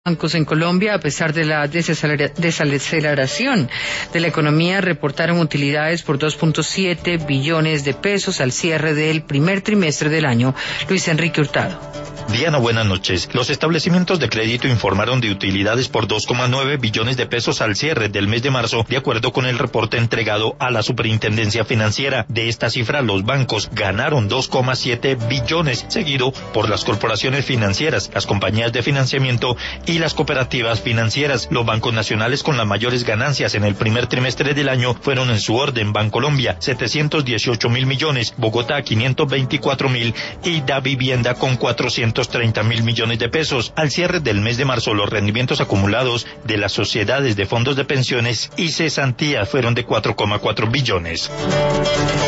Bancos en Colombia, a pesar de la desaceleración de la economía, reportaron utilidades por 2.7 billones de pesos al cierre del primer trimestre del año. Luis Enrique Hurtado. Diana, buenas noches. Los establecimientos de crédito informaron de utilidades por 2,9 billones de pesos al cierre del mes de marzo, de acuerdo con el reporte entregado a la Superintendencia Financiera. De esta cifra, los bancos ganaron 2,7 billones, seguido por las corporaciones financieras, las compañías de financiamiento y las cooperativas financieras. Los bancos nacionales con las mayores ganancias en el primer trimestre del año fueron en su orden Bancolombia, 718.000 millones, Bogotá 524.000 y Davivienda con 430.000 millones de pesos. Al cierre del mes de marzo, los rendimientos acumulados de las sociedades de fondos de pensiones y cesantías fueron de 4,4 billones.